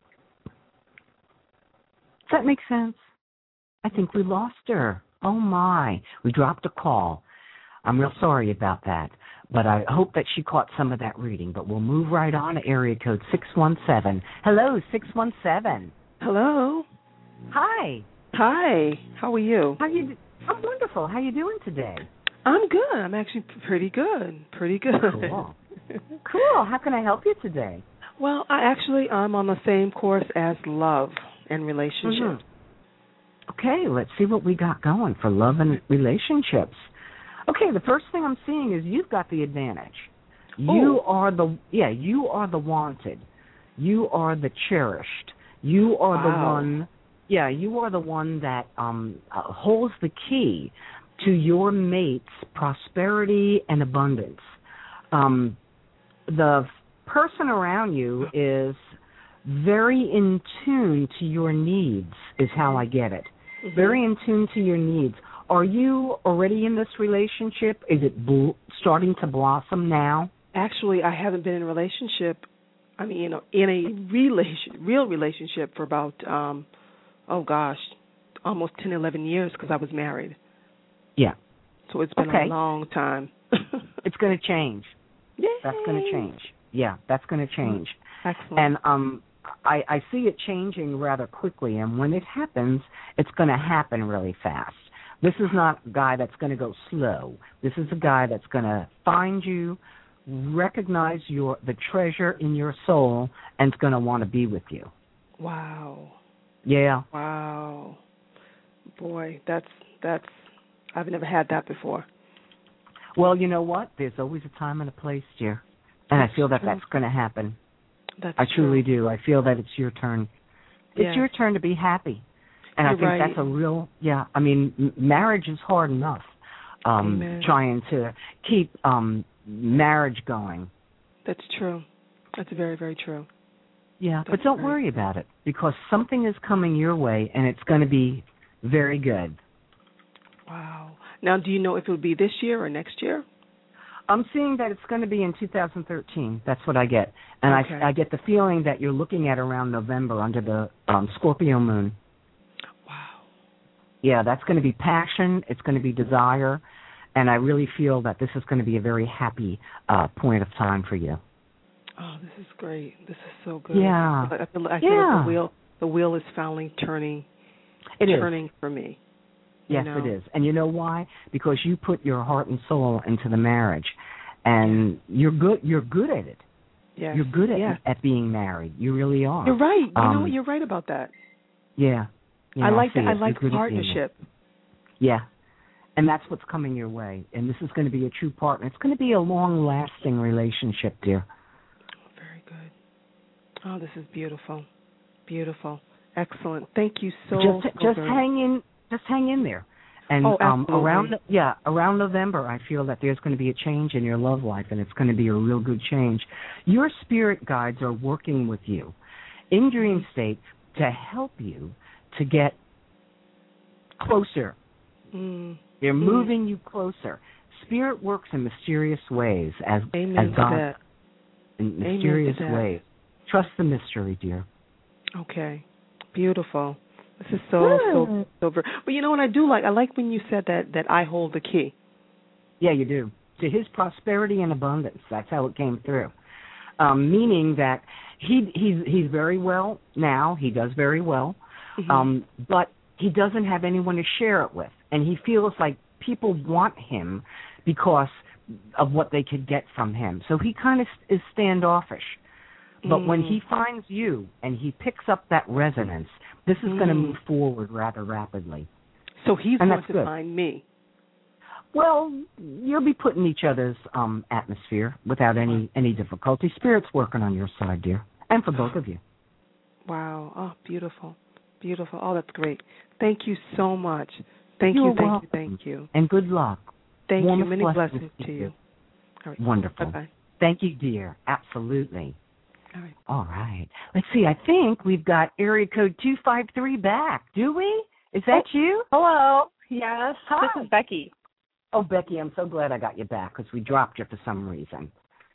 Does that make sense? I think we lost her. Oh, my. We dropped a call. I'm real sorry about that, but I hope that she caught some of that reading. But we'll move right on to area code six one seven. Hello, six one seven. Hello. Hi. Hi. How are you? How you? I'm wonderful. How you doing today? I'm good. I'm actually pretty good. Pretty good. Cool. Cool. How can I help you today? Well, I actually I'm on the same course as love and relationships. Mm-hmm. Okay, let's see what we got going for love and relationships. Okay, the first thing I'm seeing is you've got the advantage. You oh. are the yeah, you are the wanted. You are the cherished. You are wow. the one yeah, you are the one that um, uh, holds the key to your mate's prosperity and abundance. Um, the person around you is very in tune to your needs, is how I get it. Mm-hmm. Very in tune to your needs. Are you already in this relationship? Is it bl- starting to blossom now? Actually, I haven't been in a relationship, I mean, you know, in a relation, real relationship for about, um, oh gosh, almost ten, eleven years because I was married. Yeah. So it's been okay. a long time. It's going to change. Yay. That's going to change. Yeah, that's going to change. Excellent. And um, I, I see it changing rather quickly, and when it happens, it's going to happen really fast. This is not a guy that's going to go slow. This is a guy that's going to find you, recognize your the treasure in your soul, and is going to want to be with you. Wow. Yeah. Wow. Boy, that's that's I've never had that before. Well, you know what? There's always a time and a place, dear. And that's I feel that true. that's going to happen. That's I truly true. do. I feel that it's your turn. It's yes. your turn to be happy. And You're I think right. that's a real, yeah, I mean, m- marriage is hard enough, um, Amen. trying to keep um, marriage going. That's true. That's very, very true. Yeah, that's but don't right. worry about it because something is coming your way and it's going to be very good. Wow. Now, do you know if it will be this year or next year? I'm seeing that it's going to be in two thousand thirteen. That's what I get. And okay. I, I get the feeling that you're looking at around November under the um, Scorpio moon. Wow. Yeah, that's going to be passion. It's going to be desire. And I really feel that this is going to be a very happy uh, point of time for you. Oh, this is great. This is so good. Yeah. I feel, I feel yeah. like the wheel, the wheel is finally turning, it turning is. for me. Yes, you know? it is. And you know why? Because you put your heart and soul into the marriage, and you're good. You're good at it. Yes. You're good at yes. at being married. You really are. You're right. You um, know what? You're right about that. Yeah. yeah I like I that. I it. like partnership. Yeah. And that's what's coming your way. And this is going to be a true partner. It's going to be a long-lasting relationship, dear. Very good. Oh, this is beautiful. Beautiful. Excellent. Thank you so, just, so just very hang in. Just hang in there. And oh, um, around yeah, around November, I feel that there's going to be a change in your love life, and it's going to be a real good change. Your spirit guides are working with you in dream state to help you to get closer. Mm. They're mm. moving you closer. Spirit works in mysterious ways, as Amen as God to that. in mysterious Amen to that. ways. Trust the mystery, dear. Okay, beautiful. This is so so so. But you know what I do like? I like when you said that that I hold the key. Yeah, you do. To his prosperity and abundance. That's how it came through. Um, meaning that he he's he's very well now. He does very well, mm-hmm. um, but he doesn't have anyone to share it with, and he feels like people want him because of what they could get from him. So he kind of is standoffish. But mm. when he finds you and he picks up that resonance, this is mm. going to move forward rather rapidly. So he's and going to good. find me. Well, you'll be put in each other's um, atmosphere without any, any difficulty. Spirit's working on your side, dear, and for both of you. Wow. Oh, beautiful. Beautiful. Oh, that's great. Thank you so much. Thank You're you, thank welcome. you, thank you. And good luck. Thank Warmest you. Many blessings, blessings to you. All right. Wonderful. Bye-bye. Thank you, dear. Absolutely. All right. All right. Let's see. I think we've got area code two five three back. Do we? Is that oh, you? Hello. Yes. Hi. This is Becky. Oh, Becky, I'm so glad I got you back because we dropped you for some reason.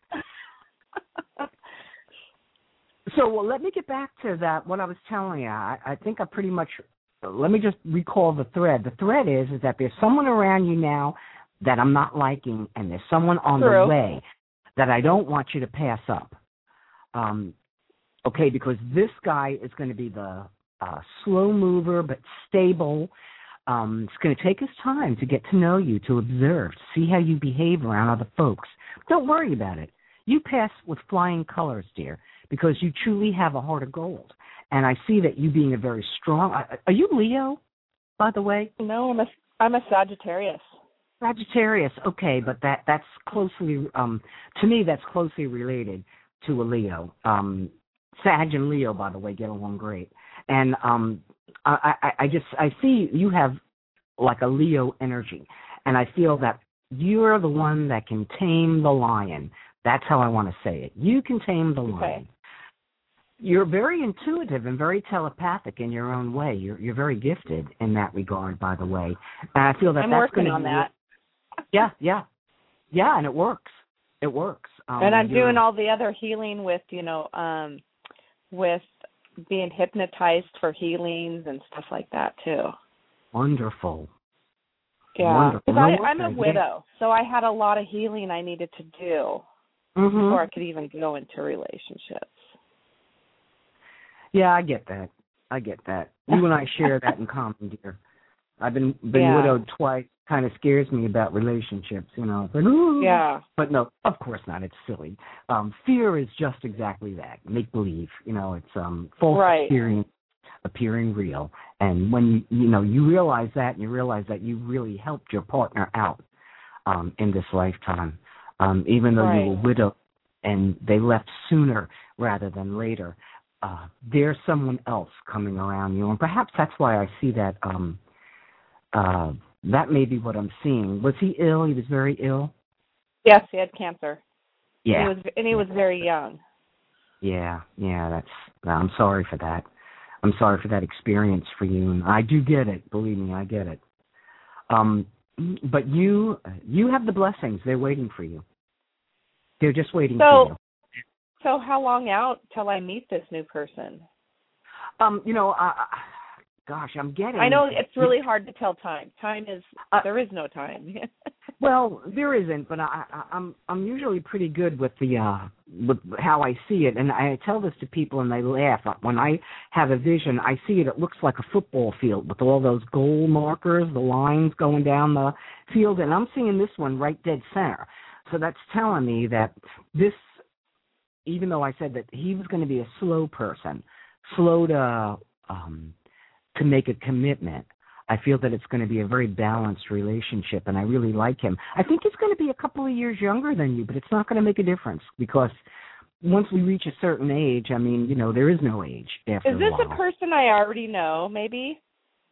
So, well, let me get back to that, what I was telling you. I, I think I pretty much, let me just recall the thread. The thread is, is that there's someone around you now that I'm not liking, and there's someone on True. the way that I don't want you to pass up. Um, okay, because this guy is going to be the uh, slow mover but stable. Um, it's going to take his time to get to know you, to observe, to see how you behave around other folks. Don't worry about it. You pass with flying colors, dear, because you truly have a heart of gold. And I see that you being a very strong... Are you Leo, by the way? No, I'm a, I'm a Sagittarius. Sagittarius, okay, but that that's closely... Um, to me, that's closely related to a Leo. Um, Sag and Leo, by the way, get along great. And um, I, I, I just... I see you have like a Leo energy. And I feel that you're the one that can tame the lion. That's how I want to say it. You can tame the lion. Okay. You're very intuitive and very telepathic in your own way. You're you're very gifted in that regard, by the way. And I feel that I'm that's working going on be, that. Yeah, yeah, yeah, and it works. It works. Um, and I'm doing all the other healing with, you know, um, with being hypnotized for healings and stuff like that too. Wonderful. Yeah, Wonderful. because No, I'm a okay. widow, so I had a lot of healing I needed to do Mm-hmm. before I could even go into relationships. Yeah, I get that. I get that. You and I share that in common, dear. I've been been Yeah. widowed twice. Kind of scares me about relationships, you know. But, ooh. Yeah. But no, of course not. It's silly. Um, fear is just exactly that. Make believe. You know, it's um, false Right. experience appearing real. And when you you know you realize that, and you realize that you really helped your partner out um, in this lifetime, um, even though Right. you were widowed and they left sooner rather than later. Uh, there's someone else coming around you, and perhaps that's why I see that. Um, uh, that may be what I'm seeing. Was he ill? He was very ill. Yes, he had cancer. Yeah, and he was, and he was very young. yeah, yeah. That's. I'm sorry for that. I'm sorry for that experience for you, and I do get it. Believe me, I get it. Um, but you, you have the blessings. They're waiting for you. They're just waiting So, for you. so how long out till I meet this new person? Um, you know, uh, gosh, I'm getting. I know it's really hard to tell time. Time is uh, there is no time. Well, there isn't, but I, I, I'm I'm usually pretty good with the uh, with how I see it, and I tell this to people, and they laugh. When I have a vision, I see it. It looks like a football field with all those goal markers, the lines going down the field, and I'm seeing this one right dead center. So that's telling me that this even though I said that he was going to be a slow person, slow to um, to make a commitment, I feel that it's going to be a very balanced relationship, and I really like him. I think he's going to be a couple of years younger than you, but it's not going to make a difference because once we reach a certain age, I mean, you know, there is no age after Is this a while. a person I already know, maybe?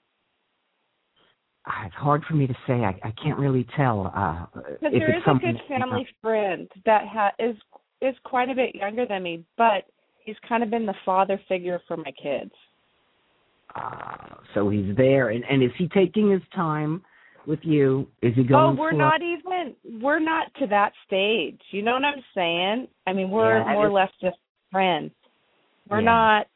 It's hard for me to say. I, I can't really tell. Uh, Because if there it's is a something good family friend that ha- is is quite a bit younger than me, but he's kind of been the father figure for my kids. Uh, so he's there, and, and is he taking his time with you? Is he going? Oh, we're slow? not even. We're not to that stage. You know what I'm saying? I mean, we're Yeah, more is, or less just friends. We're yeah. not.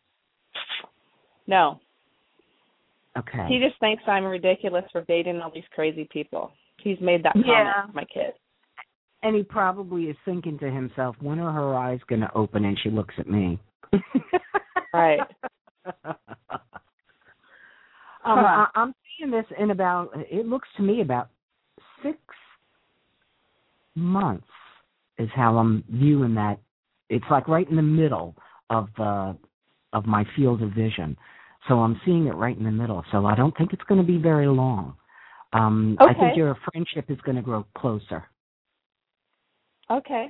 No. Okay. He just thinks I'm ridiculous for dating all these crazy people. He's made that comment Yeah. to my kids. And he probably is thinking to himself, when are her eyes going to open and she looks at me? Right. um, Huh. I, I'm seeing this in about, it looks to me about six months is how I'm viewing that. It's like right in the middle of the of my field of vision. So I'm seeing it right in the middle. So I don't think it's going to be very long. Um, Okay. I think your friendship is going to grow closer. Okay.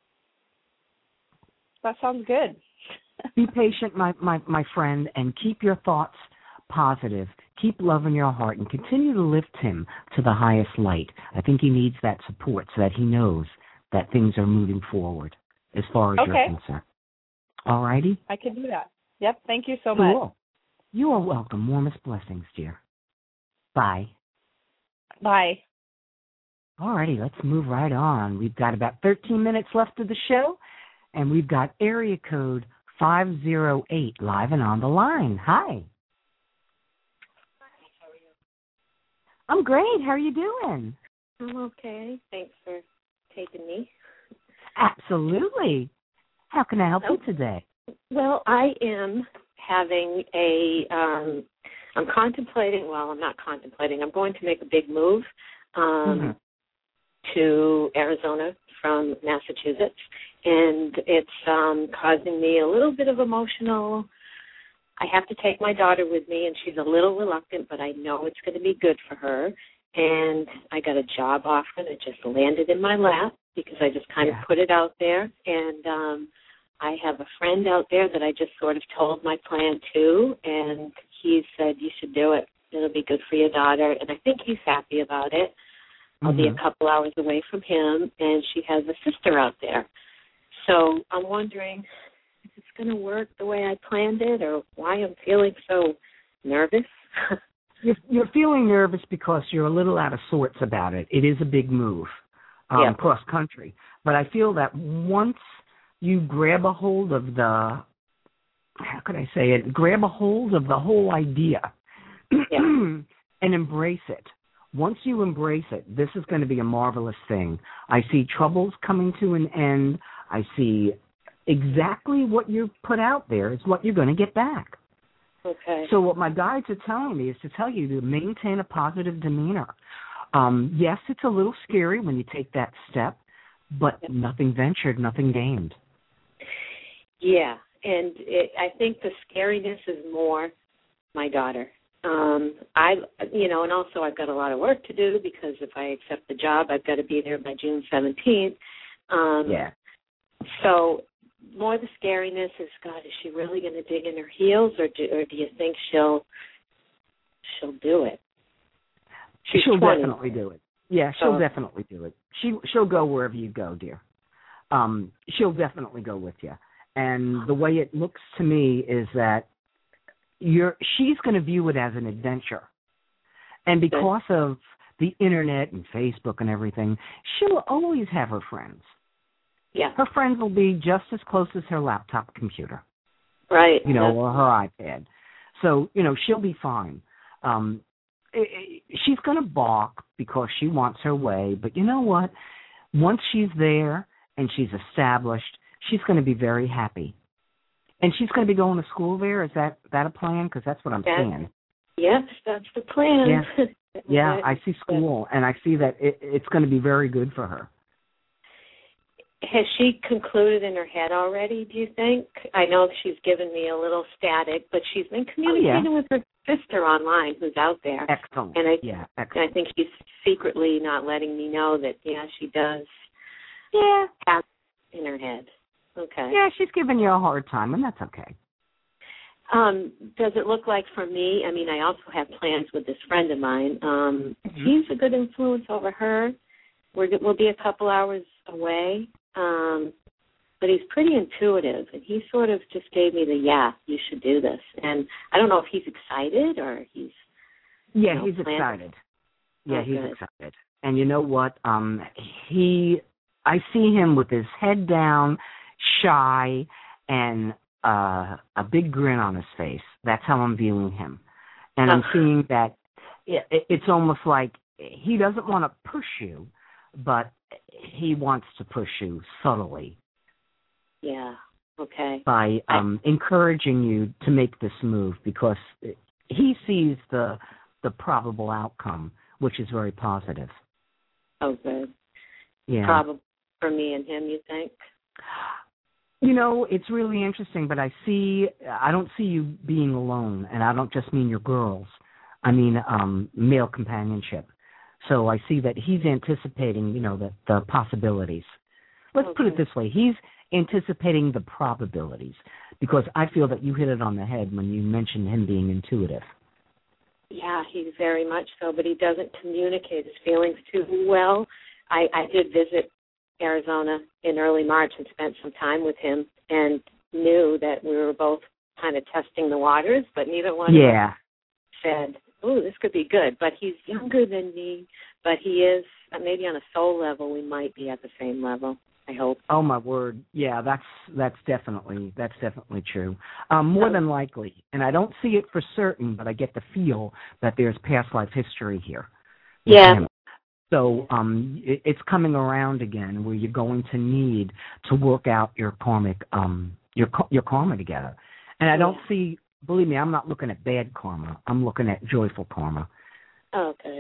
That sounds good. Be patient, my, my, my friend, and keep your thoughts positive. Keep love in your heart and continue to lift him to the highest light. I think he needs that support so that he knows that things are moving forward as far as Okay. you're concerned. All righty? I can do that. Yep. Thank you so much. Cool. You are welcome. Warmest blessings, dear. Bye. Bye. All righty, let's move right on. We've got about thirteen minutes left of the show, and we've got area code five oh eight live and on the line. Hi. I'm great. How are you doing? I'm okay. Thanks for taking me. Absolutely. How can I help you today? Well, I am having a, um, I'm contemplating, well, I'm not contemplating, I'm going to make a big move um, Mm-hmm. to Arizona from Massachusetts, and it's um, causing me a little bit of emotional, I have to take my daughter with me, and she's a little reluctant, but I know it's going to be good for her, and I got a job offer that just landed in my lap because I just kind Yeah. of put it out there, and um, I have a friend out there that I just sort of told my plan to, and he said, you should do it. It'll be good for your daughter, and I think he's happy about it. I'll Mm-hmm. be a couple hours away from him, and she has a sister out there. So I'm wondering if it's going to work the way I planned it or why I'm feeling so nervous. You're, you're feeling nervous because you're a little out of sorts about it. It is a big move, um, Yeah. cross country. But I feel that once you grab a hold of the, how could I say it, grab a hold of the whole idea Yeah. and embrace it. Once you embrace it, this is going to be a marvelous thing. I see troubles coming to an end. I see exactly what you put out there is what you're going to get back. Okay. So what my guides are telling me is to tell you to maintain a positive demeanor. Um, yes, it's a little scary when you take that step, but nothing ventured, nothing gained. Yeah, and it, I think the scariness is more my daughter. Um, I, you know, and also I've got a lot of work to do because if I accept the job, I've got to be there by June seventeenth. Um, Yeah. So more the scariness is, God, is she really going to dig in her heels, or do, or do you think she'll she'll do it? She's she'll twenty. definitely do it. Yeah, she'll So- definitely do it. She she'll go wherever you go, dear. Um, she'll definitely go with you. And the way it looks to me is that you're she's going to view it as an adventure. And because of the internet and Facebook and everything, she'll always have her friends. Yeah. Her friends will be just as close as her laptop computer. Right. You know, Yeah. or her iPad. So, you know, she'll be fine. Um, it, it, she's going to balk because she wants her way, but you know what? Once she's there and she's established, she's going to be very happy. And she's going to be going to school there. Is that that a plan? Because that's what I'm That- seeing. Yes, that's the plan. Yeah. Yeah, I see school, and I see that it, it's going to be very good for her. has she concluded in her head already, do you think? I know she's given me a little static, but she's been communicating oh, yeah. with her sister online who's out there. Excellent. And I, yeah, excellent. I think she's secretly not letting me know that, yeah, she does yeah. have in her head. Okay. Yeah, she's giving you a hard time, and that's okay. Um, does it look like for me, I mean, I also have plans with this friend of mine. Um, mm-hmm. He's a good influence over her. We're, we'll be a couple hours away, um, but he's pretty intuitive, and he sort of just gave me the, yeah, you should do this. And I don't know if he's excited or he's, Yeah, you know, he's planning. excited. Yeah, oh, he's good. excited. And you know what? Um, he, I see him with his head down, shy, and uh, a big grin on his face. That's how I'm viewing him. And I'm seeing that it, it's almost like he doesn't want to push you, but he wants to push you subtly. Yeah, okay. By um, I, encouraging you to make this move, because he sees the the probable outcome, which is very positive. Oh, good. Yeah. Probably for me and him, you think? You know, it's really interesting, but I see, I don't see you being alone, and I don't just mean your girls. I mean um, male companionship. So I see that he's anticipating, you know, the, the possibilities. Let's okay. put it this way. He's anticipating the probabilities, because I feel that you hit it on the head when you mentioned him being intuitive. Yeah, he's very much so, but he doesn't communicate his feelings too well. I, I did visit Arizona in early March and spent some time with him and knew that we were both kind of testing the waters, but neither one yeah. of us said, oh, this could be good. But he's younger than me, but he is, maybe on a soul level, we might be at the same level. I hope. Oh my word! Yeah, that's that's definitely that's definitely true. Um, more than likely, and I don't see it for certain, but I get the feel that there's past life history here. Yeah. Him. So um, it, it's coming around again, where you're going to need to work out your karmic um your your karma together. And I don't yeah. see. Believe me, I'm not looking at bad karma. I'm looking at joyful karma. Oh, good.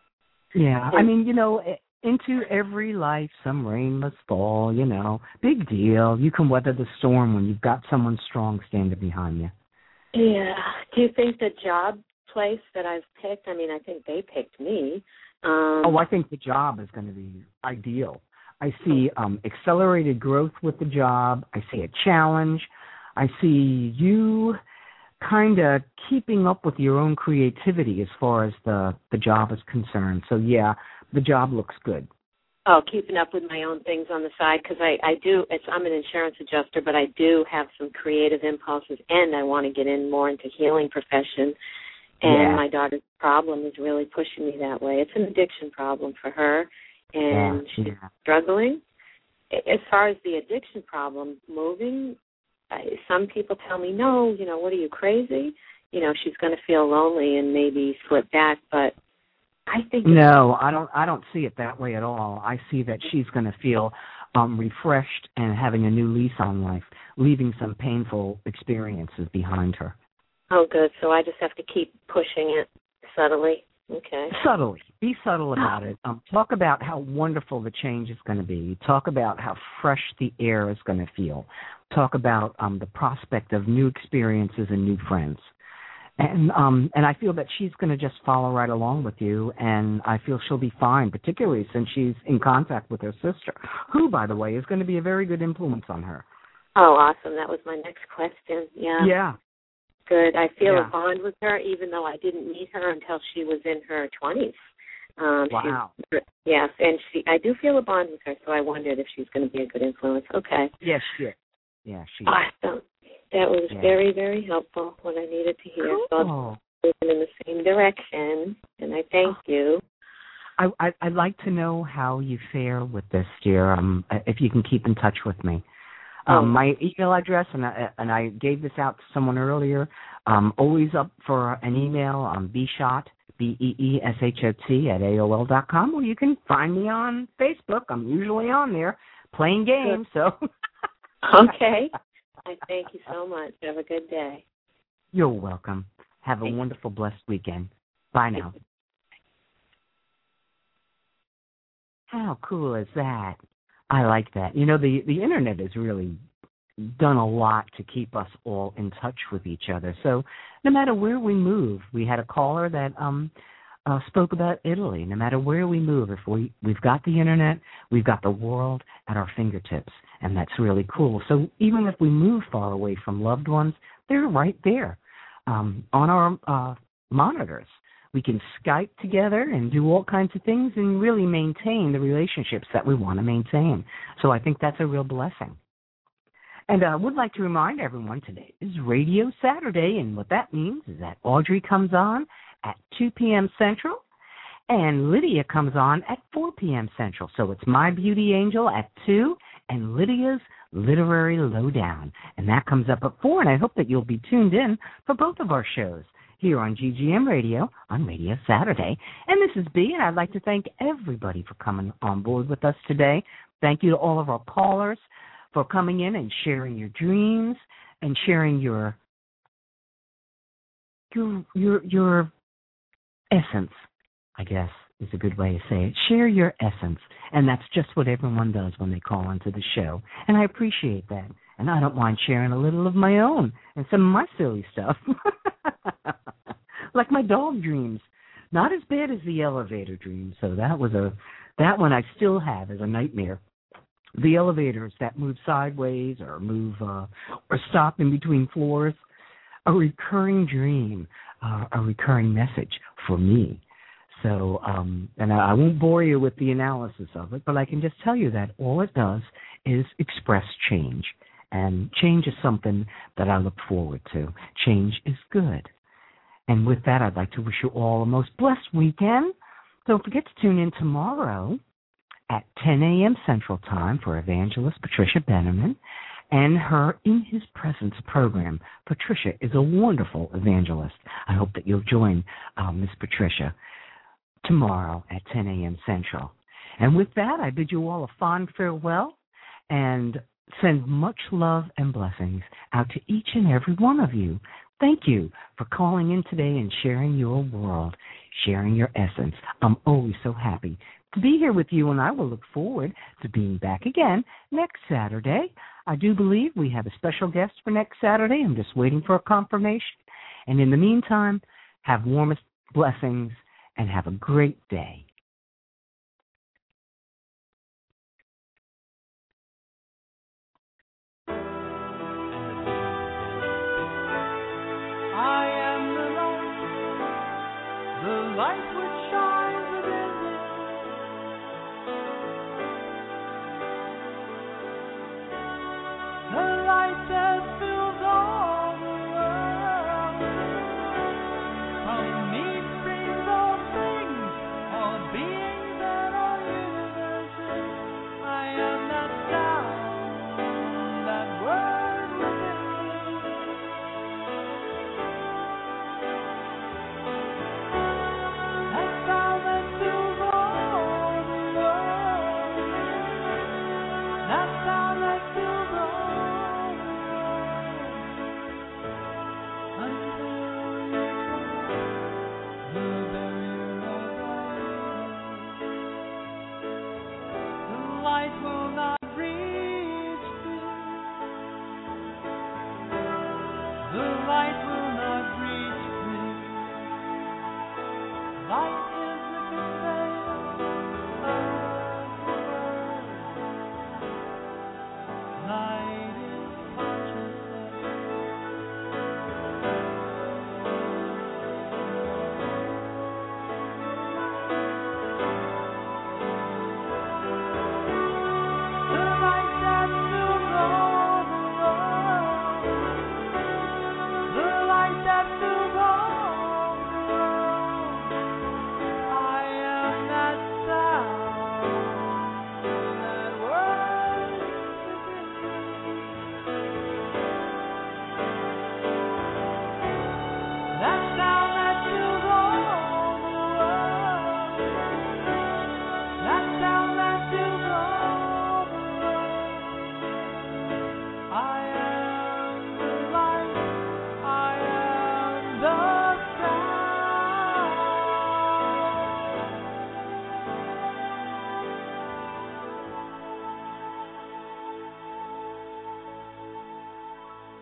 Yeah, I mean, you know. It, Into every life, some rain must fall, you know. Big deal. You can weather the storm when you've got someone strong standing behind you. Yeah. Do you think the job place that I've picked, I mean, I think they picked me. Um, oh, I think the job is going to be ideal. I see um, accelerated growth with the job. I see a challenge. I see you kind of keeping up with your own creativity as far as the, the job is concerned. So, yeah. The job looks good. Oh, keeping up with my own things on the side, because I, I do, it's, I'm an insurance adjuster, but I do have some creative impulses, and I want to get in more into healing profession. And yeah. my daughter's problem is really pushing me that way. It's an addiction problem for her, and yeah. she's Yeah. struggling. As far as the addiction problem, moving, I, some people tell me, no, you know, what are you, crazy? You know, she's going to feel lonely and maybe slip back, but I think no, I don't. I don't see it that way at all. I see that she's going to feel um, refreshed and having a new lease on life, leaving some painful experiences behind her. Oh, good. So I just have to keep pushing it subtly. Okay. Subtly. Be subtle about it. Um, talk about how wonderful the change is going to be. Talk about how fresh the air is going to feel. Talk about um, the prospect of new experiences and new friends. And um, and I feel that she's going to just follow right along with you, and I feel she'll be fine, particularly since she's in contact with her sister, who, by the way, is going to be a very good influence on her. Oh, awesome. That was my next question. Yeah. Yeah. Good. I feel yeah. a bond with her, even though I didn't meet her until she was in her twenties. Um, wow. Yes, and she, I do feel a bond with her, so I wondered if she's going to be a good influence. Okay. Yes, she is. Yeah, she is. Awesome. That was yeah. very, very helpful, what I needed to hear. Cool. So I'm moving in the same direction, and I thank you. I, I, I'd like to know how you fare with this, dear, um, if you can keep in touch with me. Um, oh. My email address, and I, and I gave this out to someone earlier, um, always up for an email, um, bshot, B E E S H O T, at A O L dot com, or you can find me on Facebook. I'm usually on there playing games, so. Okay. I thank you so much. Have a good day. You're welcome. Have a Thank wonderful, blessed weekend. Bye now. How cool is that? I like that. You know, the, the Internet has really done a lot to keep us all in touch with each other. So no matter where we move, we had a caller that um, uh, spoke about Italy. No matter where we move, if we, we've got the Internet, we've got the world at our fingertips, and that's really cool. So even if we move far away from loved ones, they're right there um, on our uh, monitors. We can Skype together and do all kinds of things and really maintain the relationships that we want to maintain. So I think that's a real blessing. And I uh, would like to remind everyone today is Radio Saturday, and what that means is that Audrey comes on at two p.m. Central, and Lydia comes on at four p.m. Central. So it's My Beauty Angel at two, and Lydia's Literary Lowdown, and that comes up at four, and I hope that you'll be tuned in for both of our shows here on G G M Radio on Radio Saturday. And this is B, and I'd like to thank everybody for coming on board with us today. Thank you to all of our callers for coming in and sharing your dreams and sharing your your your, your essence, I guess is a good way to say it. Share your essence, and that's just what everyone does when they call into the show, and I appreciate that. And I don't mind sharing a little of my own and some of my silly stuff. Like my dog dreams. Not as bad as the elevator dream. So that was a that one I still have as a nightmare. The elevators that move sideways or move uh, or stop in between floors. A recurring dream, uh, a recurring message for me. So, um, and I, I won't bore you with the analysis of it, but I can just tell you that all it does is express change. And change is something that I look forward to. Change is good. And with that, I'd like to wish you all a most blessed weekend. Don't forget to tune in tomorrow at ten a.m. Central Time for Evangelist Patricia Benneman and her In His Presence program. Patricia is a wonderful evangelist. I hope that you'll join uh, Miss Patricia tomorrow at ten a.m. Central. And with that, I bid you all a fond farewell and send much love and blessings out to each and every one of you. Thank you for calling in today and sharing your world, sharing your essence. I'm always so happy to be here with you, and I will look forward to being back again next Saturday. I do believe we have a special guest for next Saturday. I'm just waiting for a confirmation. And in the meantime, have warmest blessings and have a great day. I am the light, the light which shines within me. The light that fills